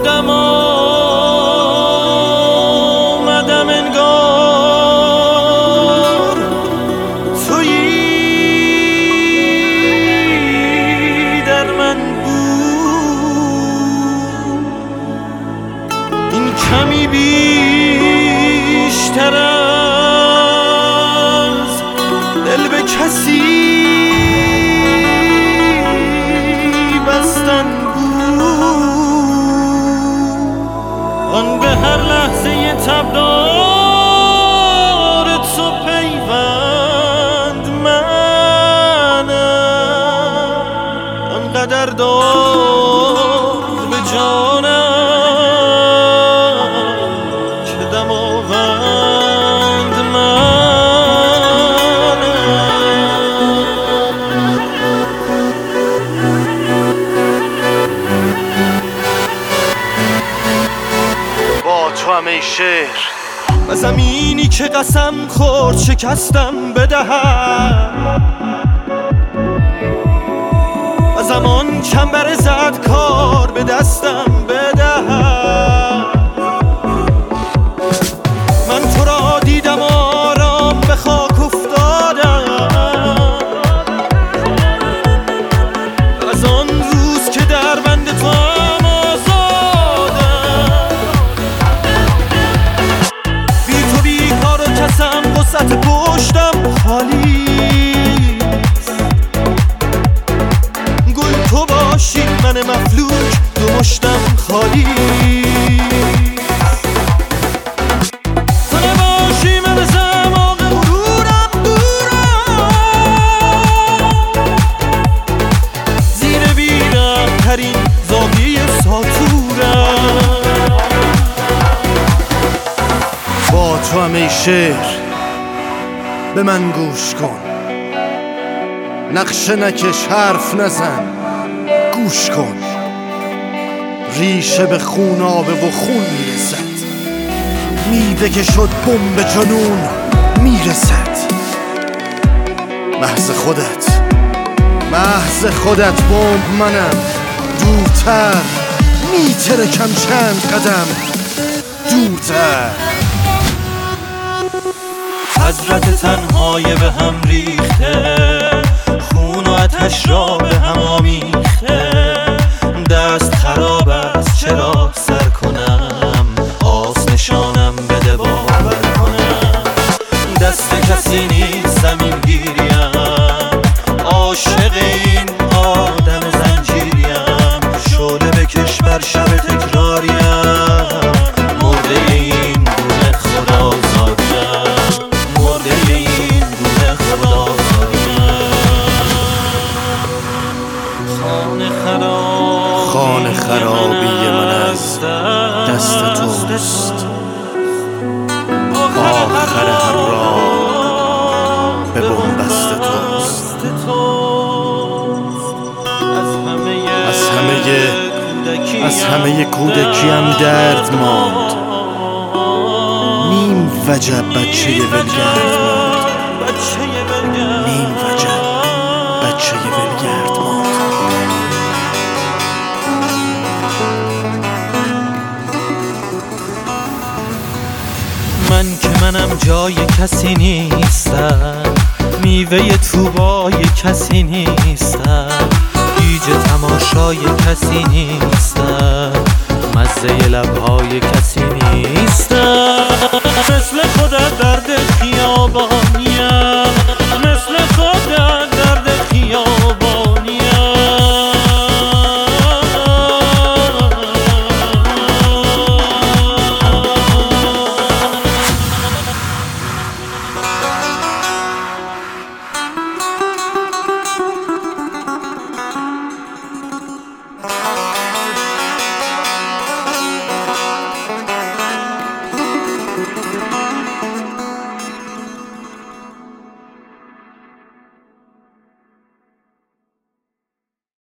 خودم آمدم انگار تویی در من بود. این کمی بیشتر از دل به کسی بستن آن به هر لحظه تبدار تو پیوند منم آنقدر داد به جانم که دماوند منم. با تو همه شعر و زمینی که قسم خورد شکستم بدهم و زمان چنبر زد کار به دستم بدهم. من تو را دیدم آرام به خاک افتادم از آن روز که در بند تو قصت پشتم خالیست. گل تو باشی من مفلوک دو مشتم خالیست. تو نباشی من زمان غرورم دورم زیر بیرم ترین زاویه ساتورم. با تو همه شعر به من گوش کن، نقشه نکش حرف نزن گوش کن. ریشه به خون آبه و خون میرسد، میوه که شد بمب جنون میرسد. محض خودت بمب منم، دورتر میترکم چند قدم دورتر. حضرت تنهای به هم ریخته، خون و آتش را به هم آمیخته. دست خراب است چرا سر کنم، آس نشانم بده باور کنم. دست کسی نیست زمین گیریم، عاشق این آدم زنجیریم. شعله بکش بر شب تکراریم، مرده این گونه خدا زادیم. خانه خرابی من از دست توست، آخر هر راه به بنبست توست. از همه کودکیم درد ماند، نیم وجب بچه ولگرد ماند. نیم وجب بچه ولگرد ماند. من که منم جای کسی نیستم، میوه توبای کسی نیستم، گیج تماشای کسی نیستم، مزه لبهای کسی نیستم. مثل خودت درد خیابانی